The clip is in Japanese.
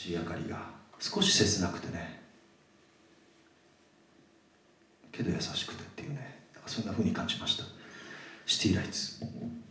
しい明かりが少し切なくてね、けど優しくてっていうね、そんな風に感じました。シティライツ。